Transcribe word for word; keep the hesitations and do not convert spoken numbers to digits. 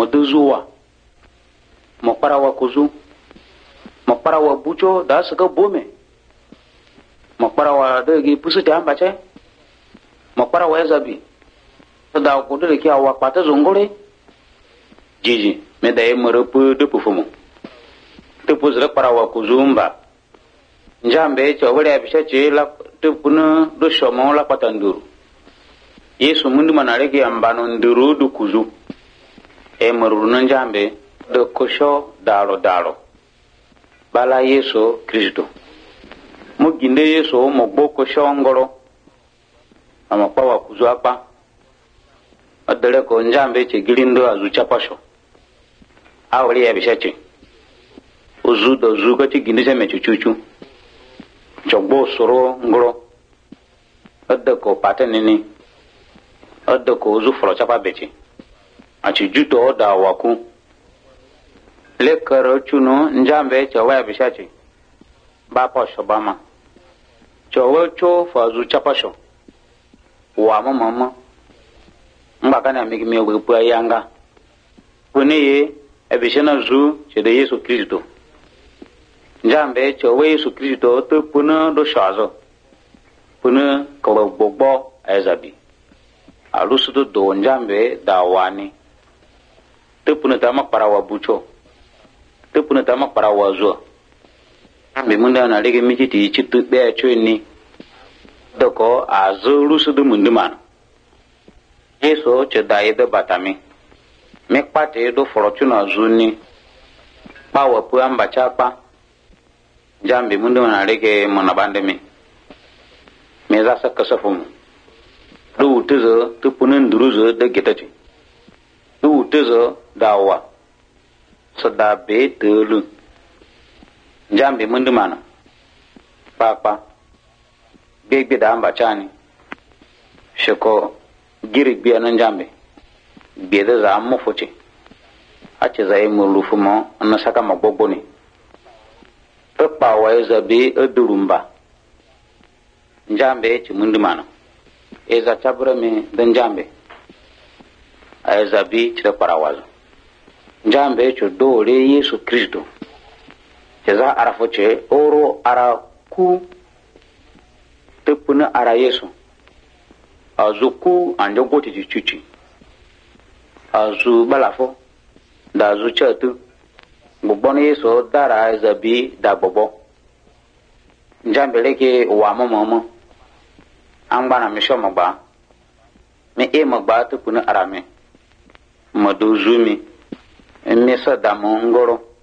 moduzuwa mo parawa kuzu mo parawa bucho da suka bome mo parawa de gi pusu ta ambache mo parawa ezabi da ku de ki awa pata zongore jiji me da e moropu de pufumo te puzra parawa kuzumba njambe chowere abisha chela te puna do shomo la patanduru yesu mundu manare ki ambano nduru du kuzu e maruru njambe de kosho dalo dalo bala yesu kristo mo ginde yesu mo boko shongoro ama pawa kuzu apa adere ko njambe che gilindo azu chapasho awli abisha che uzu do zuga ti ginde se me chuchuchu chogbo soro ngoro adda ko patenini adda ko uzu fro chapa bechi achi juto da waku le karo chuno njambe chawa bishachi ba pa shobama chowo cho fazu chapa sho wa mama mama mbaka na migi me wepu ayanga kuni ye ebishana zu chede Yesu Kristo njambe chowe Yesu Kristo to puna do shazo puna ko gbogbo ezabi alusudo do njambe da wani to puna tama parawa bucho to puna tama parawa zo be munda na lege mijiti chitu be chweni doko azo lusudo munduman Yesu chedai de batami mekpate do fortuna zuni pawa pu amba chapa jambi mundu na lege monabande mi meza sakasafumu du utezo tu punen duruzo de getachi du utezo dawa sada be telu jambi mundu mana papa bebe da amba chani sheko girik biya nan jambi biya za mu fuce ace zai mu lufumo na saka magbogbo ne pepa wa zabe edurumba njambe ci mundu mana eza chabra me dan jambe eza bi chira parawazo njambe cho dole Yesu Kristo ceza arafoche oro ara ku tepuna ara Yesu azuku anje goti chichi azu balafo da azu chatu gbogbo Yesu dara eza bi da gbogbo njambe leke wa momo angba na misho magba me e magba tu kuna arame modu zumi me sa damo ngoro